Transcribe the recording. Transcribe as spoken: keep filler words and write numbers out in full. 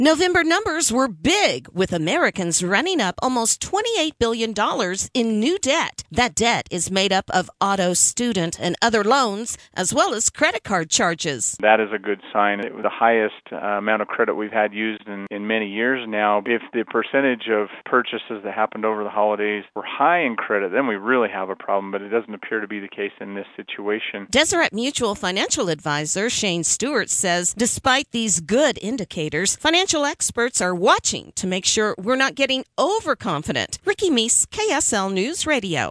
November numbers were big, with Americans running up almost twenty-eight billion dollars in new debt. That debt is made up of auto, student, and other loans, as well as credit card charges. That is a good sign. It was the highest uh, amount of credit we've had used in, in many years now. If the percentage of purchases that happened over the holidays were high in credit, then we really have a problem, but it doesn't appear to be the case in this situation. Deseret Mutual financial advisor Shane Stewart says despite these good indicators, financial experts are watching to make sure we're not getting overconfident. Ricky Meese, K S L News Radio.